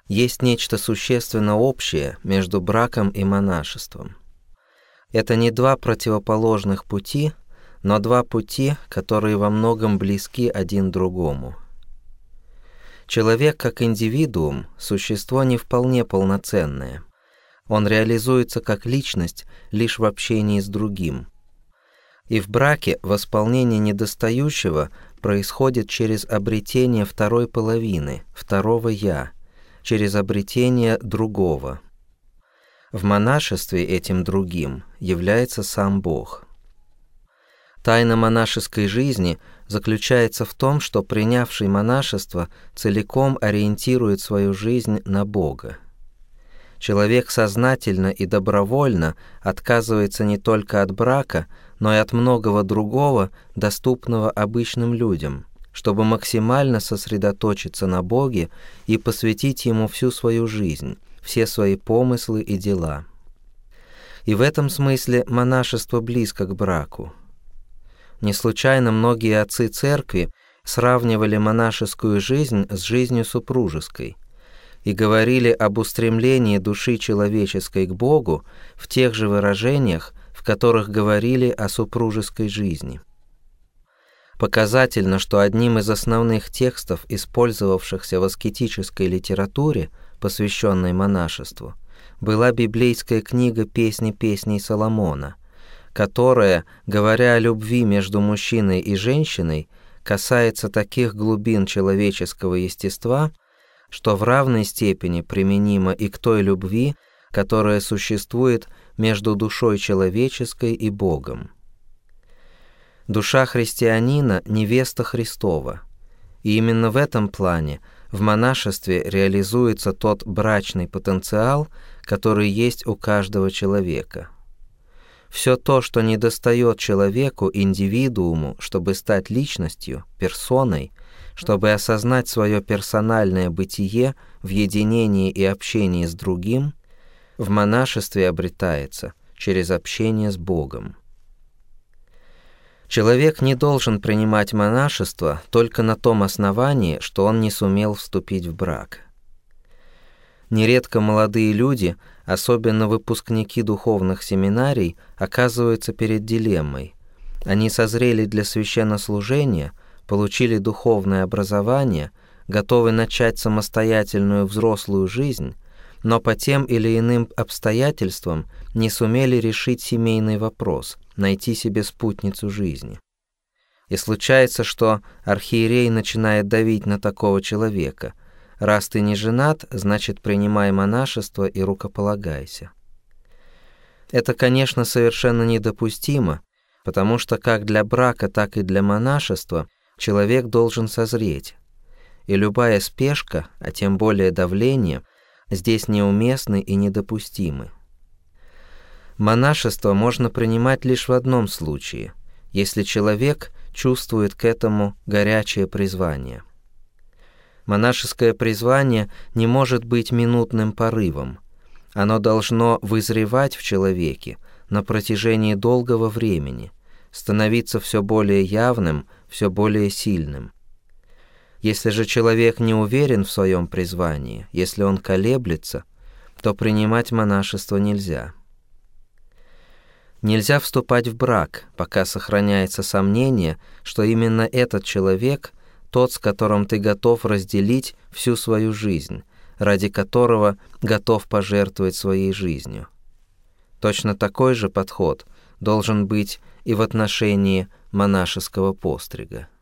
Есть нечто существенно общее между браком и монашеством. Это не два противоположных пути, но два пути, которые во многом близки один другому. Человек как индивидуум – существо не вполне полноценное. Он реализуется как личность лишь в общении с другим. И в браке восполнение недостающего происходит через обретение второй половины, второго «я», через обретение другого. В монашестве этим другим является сам Бог. Тайна монашеской жизни заключается в том, что принявший монашество целиком ориентирует свою жизнь на Бога. Человек сознательно и добровольно отказывается не только от брака, но и от многого другого, доступного обычным людям, чтобы максимально сосредоточиться на Боге и посвятить Ему всю свою жизнь, все свои помыслы и дела. И в этом смысле монашество близко к браку. Не случайно многие отцы церкви сравнивали монашескую жизнь с жизнью супружеской и говорили об устремлении души человеческой к Богу в тех же выражениях, в которых говорили о супружеской жизни. Показательно, что одним из основных текстов, использовавшихся в аскетической литературе, посвященной монашеству, была библейская книга «Песни песней Соломона», которая, говоря о любви между мужчиной и женщиной, касается таких глубин человеческого естества, что в равной степени применима и к той любви, которая существует между душой человеческой и Богом. Душа христианина – невеста Христова, и именно в этом плане в монашестве реализуется тот брачный потенциал, который есть у каждого человека. Все то, что недостает человеку, индивидууму, чтобы стать личностью, персоной, чтобы осознать свое персональное бытие в единении и общении с другим, в монашестве обретается через общение с Богом. Человек не должен принимать монашество только на том основании, что он не сумел вступить в брак. Нередко молодые люди, особенно выпускники духовных семинарий, оказываются перед дилеммой. Они созрели для священнослужения, получили духовное образование, готовы начать самостоятельную взрослую жизнь, но по тем или иным обстоятельствам не сумели решить семейный вопрос, найти себе спутницу жизни. И случается, что архиерей начинает давить на такого человека: «Раз ты не женат, значит, принимай монашество и рукополагайся». Это, конечно, совершенно недопустимо, потому что как для брака, так и для монашества человек должен созреть, и любая спешка, а тем более давление, здесь неуместны и недопустимы. Монашество можно принимать лишь в одном случае, если человек чувствует к этому горячее призвание. Монашеское призвание не может быть минутным порывом. Оно должно вызревать в человеке на протяжении долгого времени, становиться все более явным, все более сильным. Если же человек не уверен в своем призвании, если он колеблется, то принимать монашество нельзя. Нельзя вступать в брак, пока сохраняется сомнение, что именно этот человек – тот, с которым ты готов разделить всю свою жизнь, ради которого готов пожертвовать своей жизнью. Точно такой же подход должен быть и в отношении монашеского пострига.